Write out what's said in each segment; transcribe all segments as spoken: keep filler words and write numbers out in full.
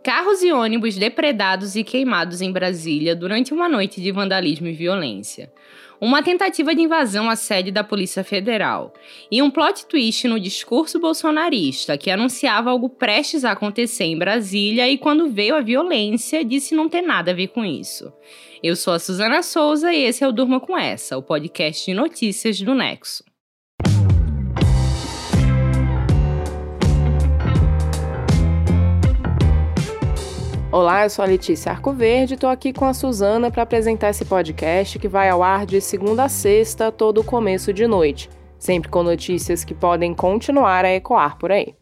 Carros e ônibus depredados e queimados em Brasília durante uma noite de vandalismo e violência. Uma tentativa de invasão à sede da Polícia Federal. E um plot twist no discurso bolsonarista, que anunciava algo prestes a acontecer em Brasília e quando veio a violência, disse não ter nada a ver com isso. Eu sou a Suzana Souza e esse é o Durma Com Essa, o podcast de notícias do Nexo. Olá, eu sou a Letícia Arcoverde e estou aqui com a Suzana para apresentar esse podcast que vai ao ar de segunda a sexta, todo começo de noite, sempre com notícias que podem continuar a ecoar por aí.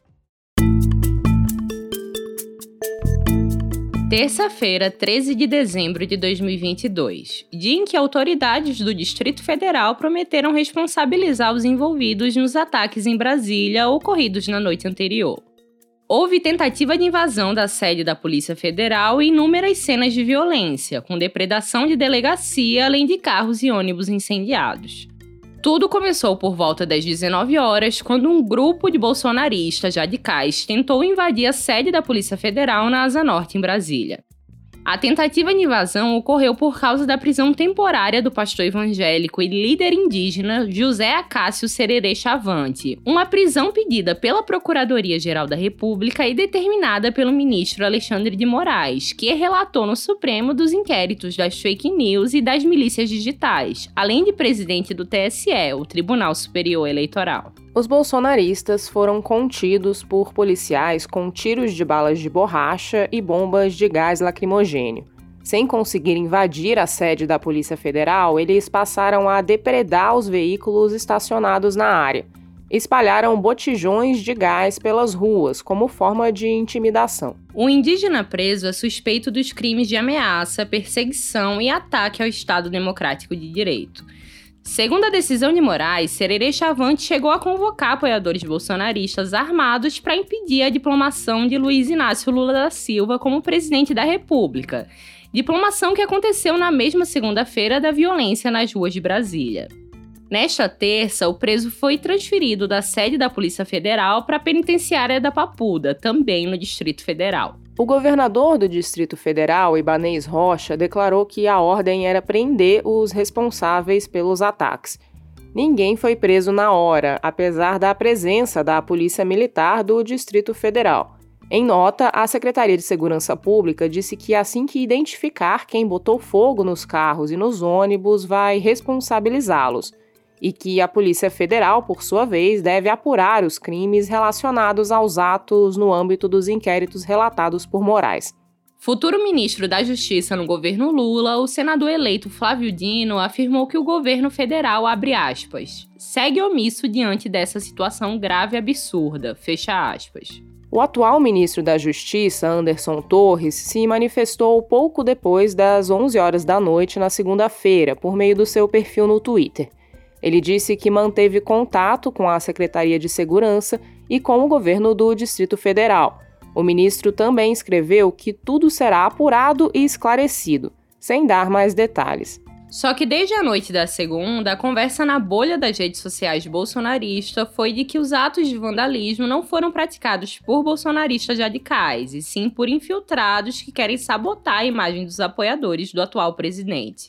Terça-feira, treze de dezembro de dois mil e vinte e dois, dia em que autoridades do Distrito Federal prometeram responsabilizar os envolvidos nos ataques em Brasília ocorridos na noite anterior. Houve tentativa de invasão da sede da Polícia Federal e inúmeras cenas de violência, com depredação de delegacia, além de carros e ônibus incendiados. Tudo começou por volta das dezenove horas, quando um grupo de bolsonaristas radicais tentou invadir a sede da Polícia Federal na Asa Norte, em Brasília. A tentativa de invasão ocorreu por causa da prisão temporária do pastor evangélico e líder indígena José Acácio Sererê Chavante, uma prisão pedida pela Procuradoria-Geral da República e determinada pelo ministro Alexandre de Moraes, que relatou no Supremo dos inquéritos das fake news e das milícias digitais, além de presidente do T S E, o Tribunal Superior Eleitoral. Os bolsonaristas foram contidos por policiais com tiros de balas de borracha e bombas de gás lacrimogênio. Sem conseguir invadir a sede da Polícia Federal, eles passaram a depredar os veículos estacionados na área. Espalharam botijões de gás pelas ruas, como forma de intimidação. O indígena preso é suspeito dos crimes de ameaça, perseguição e ataque ao Estado Democrático de Direito. Segundo a decisão de Moraes, Sererê Chavante chegou a convocar apoiadores bolsonaristas armados para impedir a diplomação de Luiz Inácio Lula da Silva como presidente da República. Diplomação que aconteceu na mesma segunda-feira da violência nas ruas de Brasília. Nesta terça, o preso foi transferido da sede da Polícia Federal para a penitenciária da Papuda, também no Distrito Federal. O governador do Distrito Federal, Ibanez Rocha, declarou que a ordem era prender os responsáveis pelos ataques. Ninguém foi preso na hora, apesar da presença da Polícia Militar do Distrito Federal. Em nota, a Secretaria de Segurança Pública disse que assim que identificar quem botou fogo nos carros e nos ônibus, vai responsabilizá-los. E que a Polícia Federal, por sua vez, deve apurar os crimes relacionados aos atos no âmbito dos inquéritos relatados por Moraes. Futuro ministro da Justiça no governo Lula, o senador eleito Flávio Dino afirmou que o governo federal, abre aspas, segue omisso diante dessa situação grave e absurda, fecha aspas. O atual ministro da Justiça, Anderson Torres, se manifestou pouco depois das onze horas da noite na segunda-feira, por meio do seu perfil no Twitter. Ele disse que manteve contato com a Secretaria de Segurança e com o governo do Distrito Federal. O ministro também escreveu que tudo será apurado e esclarecido, sem dar mais detalhes. Só que desde a noite da segunda, a conversa na bolha das redes sociais bolsonarista foi de que os atos de vandalismo não foram praticados por bolsonaristas radicais, e sim por infiltrados que querem sabotar a imagem dos apoiadores do atual presidente.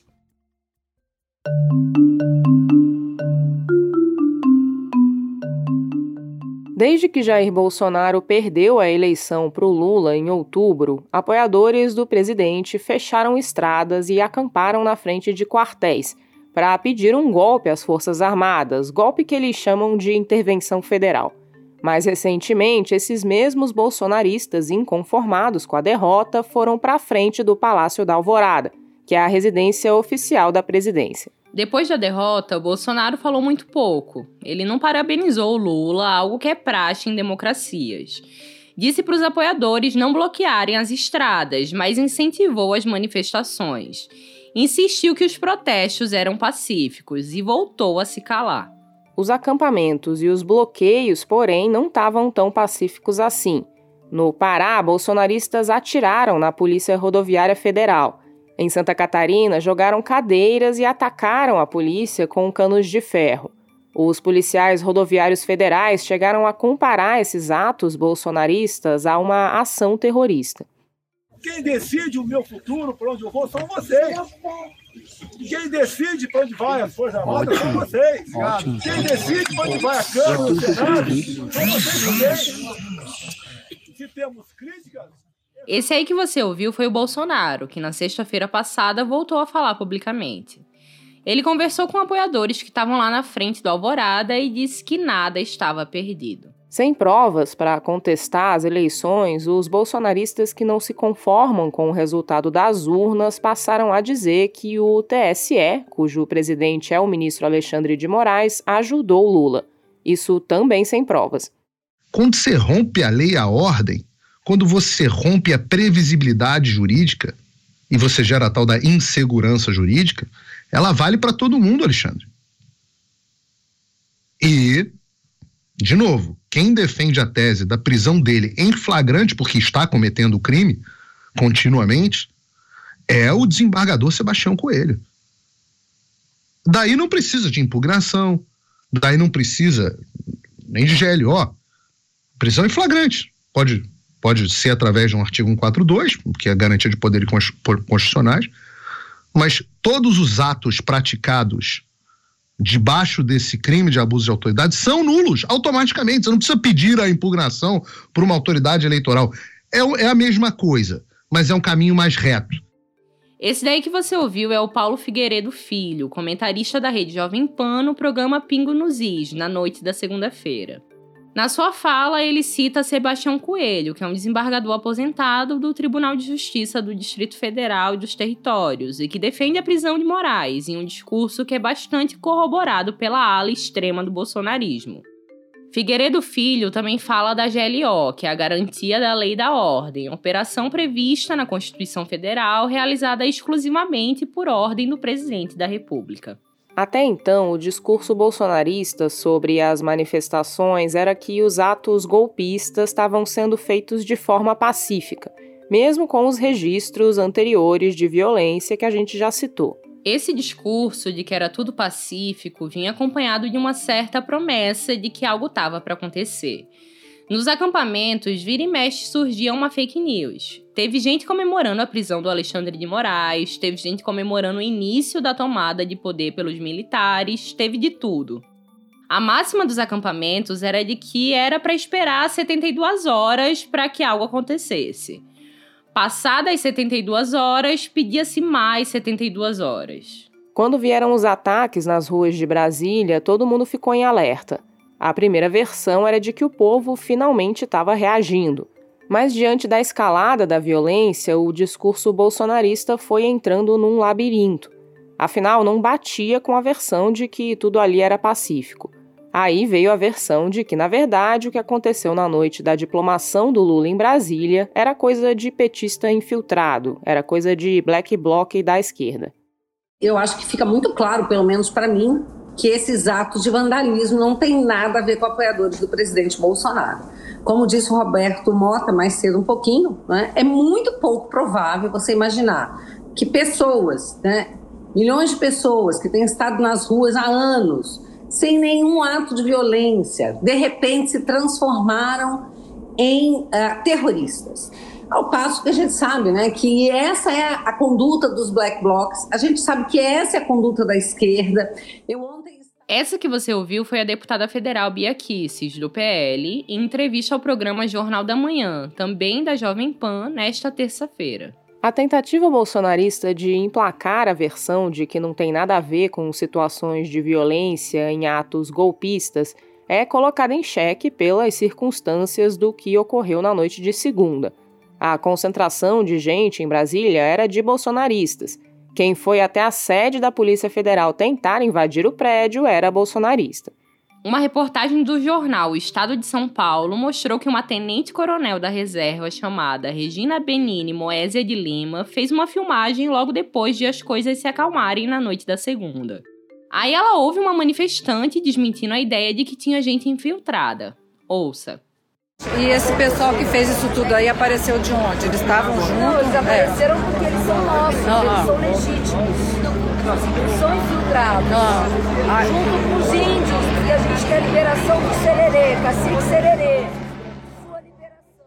Desde que Jair Bolsonaro perdeu a eleição para o Lula em outubro, apoiadores do presidente fecharam estradas e acamparam na frente de quartéis para pedir um golpe às Forças Armadas, golpe que eles chamam de intervenção federal. Mais recentemente, esses mesmos bolsonaristas inconformados com a derrota foram para a frente do Palácio da Alvorada, que é a residência oficial da presidência. Depois da derrota, o Bolsonaro falou muito pouco. Ele não parabenizou o Lula, algo que é praxe em democracias. Disse para os apoiadores não bloquearem as estradas, mas incentivou as manifestações. Insistiu que os protestos eram pacíficos e voltou a se calar. Os acampamentos e os bloqueios, porém, não estavam tão pacíficos assim. No Pará, bolsonaristas atiraram na Polícia Rodoviária Federal. Em Santa Catarina, jogaram cadeiras e atacaram a polícia com canos de ferro. Os policiais rodoviários federais chegaram a comparar esses atos bolsonaristas a uma ação terrorista. Quem decide o meu futuro, para onde eu vou, são vocês. Quem decide para onde vai as Forças Armadas são vocês. Ótimo. Quem decide para onde vai a Câmara, o Senado, são vocês também. Se temos críticas... Esse aí que você ouviu foi o Bolsonaro, que na sexta-feira passada voltou a falar publicamente. Ele conversou com apoiadores que estavam lá na frente do Alvorada e disse que nada estava perdido. Sem provas para contestar as eleições, os bolsonaristas que não se conformam com o resultado das urnas passaram a dizer que o T S E, cujo presidente é o ministro Alexandre de Moraes, ajudou Lula. Isso também sem provas. Quando você rompe a lei e a ordem, quando você rompe a previsibilidade jurídica e você gera a tal da insegurança jurídica, ela vale para todo mundo, Alexandre. E, de novo, quem defende a tese da prisão dele em flagrante porque está cometendo o crime continuamente é o desembargador Sebastião Coelho. Daí não precisa de impugnação, daí não precisa nem de G L O. Prisão em flagrante. Pode, pode ser através de um artigo cento e quarenta e dois, que é a garantia de poderes constitucionais, mas todos os atos praticados debaixo desse crime de abuso de autoridade são nulos automaticamente. Você não precisa pedir a impugnação por uma autoridade eleitoral. É, é a mesma coisa, mas é um caminho mais reto. Esse daí que você ouviu é o Paulo Figueiredo Filho, comentarista da Rede Jovem Pan no programa Pingo nos Is, na noite da segunda-feira. Na sua fala, ele cita Sebastião Coelho, que é um desembargador aposentado do Tribunal de Justiça do Distrito Federal e dos Territórios, e que defende a prisão de Moraes, em um discurso que é bastante corroborado pela ala extrema do bolsonarismo. Figueiredo Filho também fala da G L O, que é a Garantia da Lei e da Ordem, operação prevista na Constituição Federal, realizada exclusivamente por ordem do presidente da República. Até então, o discurso bolsonarista sobre as manifestações era que os atos golpistas estavam sendo feitos de forma pacífica, mesmo com os registros anteriores de violência que a gente já citou. Esse discurso de que era tudo pacífico vinha acompanhado de uma certa promessa de que algo estava para acontecer. Nos acampamentos, vira e mexe surgia uma fake news. Teve gente comemorando a prisão do Alexandre de Moraes, teve gente comemorando o início da tomada de poder pelos militares, teve de tudo. A máxima dos acampamentos era de que era para esperar setenta e duas horas para que algo acontecesse. Passadas as setenta e duas horas, pedia-se mais setenta e duas horas. Quando vieram os ataques nas ruas de Brasília, todo mundo ficou em alerta. A primeira versão era de que o povo finalmente estava reagindo. Mas diante da escalada da violência, o discurso bolsonarista foi entrando num labirinto. Afinal, não batia com a versão de que tudo ali era pacífico. Aí veio a versão de que, na verdade, o que aconteceu na noite da diplomação do Lula em Brasília era coisa de petista infiltrado, era coisa de black bloc da esquerda. Eu acho que fica muito claro, pelo menos para mim, que esses atos de vandalismo não têm nada a ver com apoiadores do presidente Bolsonaro. Como disse o Roberto Mota mais cedo um pouquinho, né, é muito pouco provável você imaginar que pessoas, né, milhões de pessoas que têm estado nas ruas há anos, sem nenhum ato de violência, de repente se transformaram em uh, terroristas. Ao passo que a gente sabe, né, que essa é a conduta dos black blocs, a gente sabe que essa é a conduta da esquerda. Eu ontem... Essa que você ouviu foi a deputada federal Bia Kicis, do P L, em entrevista ao programa Jornal da Manhã, também da Jovem Pan, nesta terça-feira. A tentativa bolsonarista de emplacar a versão de que não tem nada a ver com situações de violência em atos golpistas é colocada em xeque pelas circunstâncias do que ocorreu na noite de segunda. A concentração de gente em Brasília era de bolsonaristas. Quem foi até a sede da Polícia Federal tentar invadir o prédio era bolsonarista. Uma reportagem do jornal Estado de São Paulo mostrou que uma tenente-coronel da reserva chamada Regina Benini Moésia de Lima fez uma filmagem logo depois de as coisas se acalmarem na noite da segunda. Aí ela ouve uma manifestante desmentindo a ideia de que tinha gente infiltrada. Ouça. E esse pessoal que fez isso tudo aí apareceu de onde? Eles estavam juntos? Não, eles apareceram é. porque eles são nossos, não, eles não. são legítimos. Eles são infiltrados. Não. Junto com os índios, e a gente quer a liberação do Sererê, cacique Sererê.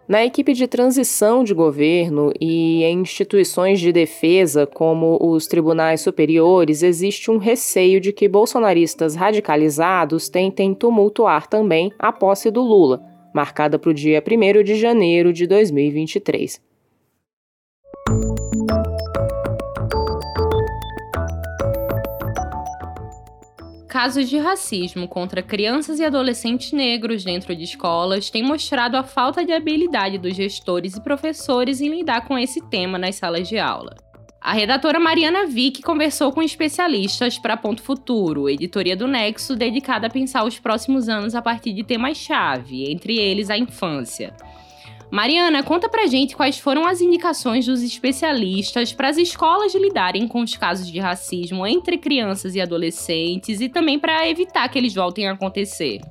Na equipe de transição de governo e em instituições de defesa, como os tribunais superiores, existe um receio de que bolsonaristas radicalizados tentem tumultuar também a posse do Lula, marcada para o dia primeiro de janeiro de dois mil e vinte e três. Casos de racismo contra crianças e adolescentes negros dentro de escolas têm mostrado a falta de habilidade dos gestores e professores em lidar com esse tema nas salas de aula. A redatora Mariana Vick conversou com especialistas para Ponto Futuro, editoria do Nexo, dedicada a pensar os próximos anos a partir de temas-chave, entre eles a infância. Mariana, conta pra gente quais foram as indicações dos especialistas para as escolas lidarem com os casos de racismo entre crianças e adolescentes e também para evitar que eles voltem a acontecer.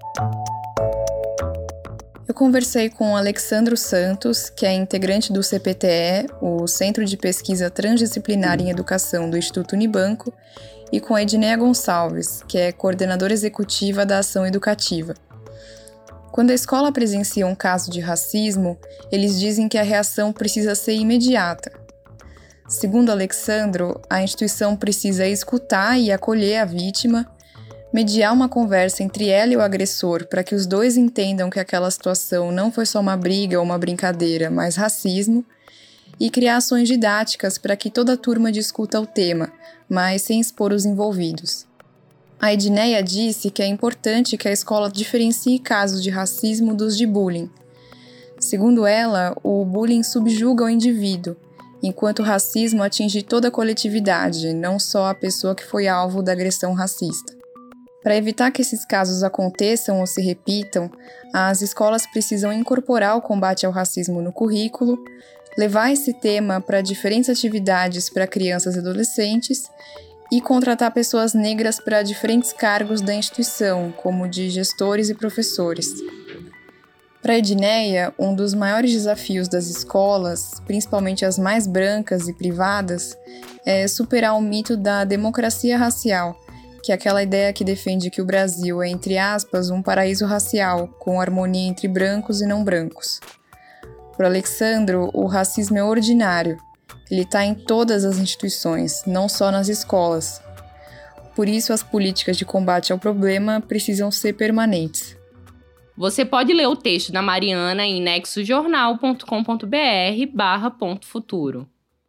Eu conversei com o Alexandro Santos, que é integrante do C P T E, o Centro de Pesquisa Transdisciplinar em Educação do Instituto Unibanco, e com a Edneia Gonçalves, que é coordenadora executiva da Ação Educativa. Quando a escola presencia um caso de racismo, eles dizem que a reação precisa ser imediata. Segundo Alexandro, a instituição precisa escutar e acolher a vítima, mediar uma conversa entre ela e o agressor para que os dois entendam que aquela situação não foi só uma briga ou uma brincadeira, mas racismo, e criar ações didáticas para que toda a turma discuta o tema, mas sem expor os envolvidos. A Edneia disse que é importante que a escola diferencie casos de racismo dos de bullying. Segundo ela, o bullying subjuga o indivíduo, enquanto o racismo atinge toda a coletividade, não só a pessoa que foi alvo da agressão racista. Para evitar que esses casos aconteçam ou se repitam, as escolas precisam incorporar o combate ao racismo no currículo, levar esse tema para diferentes atividades para crianças e adolescentes e contratar pessoas negras para diferentes cargos da instituição, como de gestores e professores. Para a Edneia, um dos maiores desafios das escolas, principalmente as mais brancas e privadas, é superar o mito da democracia racial, que é aquela ideia que defende que o Brasil é, entre aspas, um paraíso racial, com harmonia entre brancos e não brancos. Para Alexandro, o racismo é ordinário. Ele está em todas as instituições, não só nas escolas. Por isso, as políticas de combate ao problema precisam ser permanentes. Você pode ler o texto da Mariana em nexojornal ponto com ponto b r barra ponto futuro.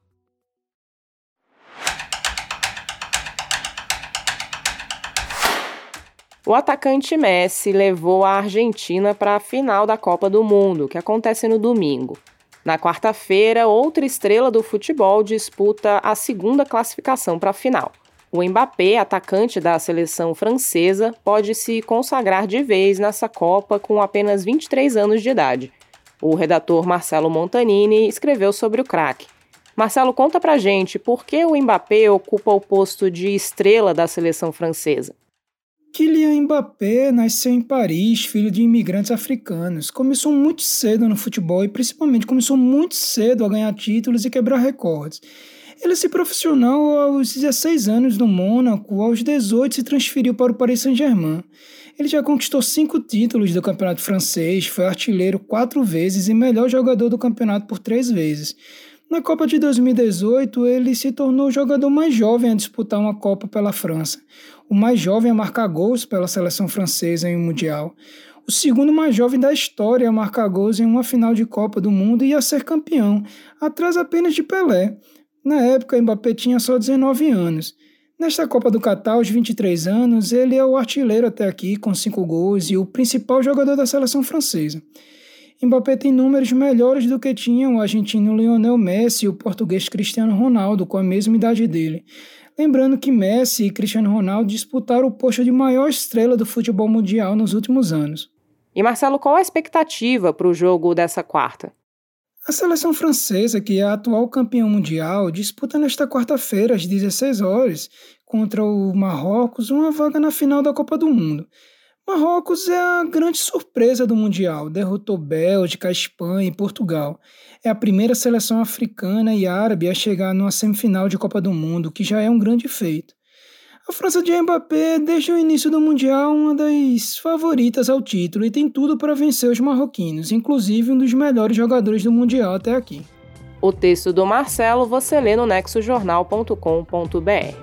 O atacante Messi levou a Argentina para a final da Copa do Mundo, que acontece no domingo. Na quarta-feira, outra estrela do futebol disputa a segunda classificação para a final. O Mbappé, atacante da seleção francesa, pode se consagrar de vez nessa Copa com apenas vinte e três anos de idade. O redator Marcelo Montanini escreveu sobre o craque. Marcelo, conta pra gente por que o Mbappé ocupa o posto de estrela da seleção francesa. Kylian Mbappé nasceu em Paris, filho de imigrantes africanos. Começou muito cedo no futebol e principalmente começou muito cedo a ganhar títulos e quebrar recordes. Ele se profissional aos dezesseis anos no Mônaco, aos dezoito se transferiu para o Paris Saint-Germain. Ele já conquistou cinco títulos do campeonato francês, foi artilheiro quatro vezes e melhor jogador do campeonato por três vezes. Na Copa de dois mil e dezoito, ele se tornou o jogador mais jovem a disputar uma Copa pela França, o mais jovem a marcar gols pela seleção francesa em um Mundial, o segundo mais jovem da história a marcar gols em uma final de Copa do Mundo e a ser campeão, atrás apenas de Pelé. Na época, Mbappé tinha só dezenove anos. Nesta Copa do Catar, aos vinte e três anos, ele é o artilheiro até aqui, com cinco gols e o principal jogador da seleção francesa. Mbappé tem números melhores do que tinham o argentino Lionel Messi e o português Cristiano Ronaldo, com a mesma idade dele. Lembrando que Messi e Cristiano Ronaldo disputaram o posto de maior estrela do futebol mundial nos últimos anos. E Marcelo, qual a expectativa para o jogo dessa quarta? A seleção francesa, que é a atual campeã mundial, disputa nesta quarta-feira, às dezesseis horas, contra o Marrocos, uma vaga na final da Copa do Mundo. Marrocos é a grande surpresa do Mundial, derrotou Bélgica, Espanha e Portugal. É a primeira seleção africana e árabe a chegar numa semifinal de Copa do Mundo, que já é um grande feito. A França de Mbappé, desde o início do Mundial, uma das favoritas ao título e tem tudo para vencer os marroquinos, inclusive um dos melhores jogadores do Mundial até aqui. O texto do Marcelo você lê no nexo jornal ponto com ponto b r.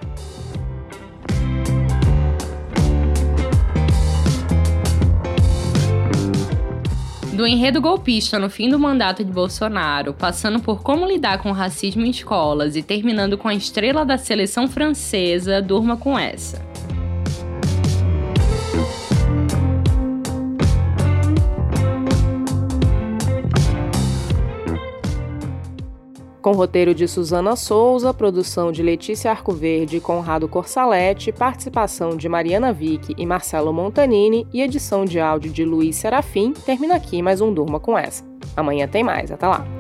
Do enredo golpista no fim do mandato de Bolsonaro, passando por como lidar com o racismo em escolas e terminando com a estrela da seleção francesa, durma com essa. Com roteiro de Suzana Souza, produção de Letícia Arcoverde e Conrado Corsalete, participação de Mariana Vick e Marcelo Montanini e edição de áudio de Luiz Serafim, termina aqui mais um Durma com Essa. Amanhã tem mais, até lá!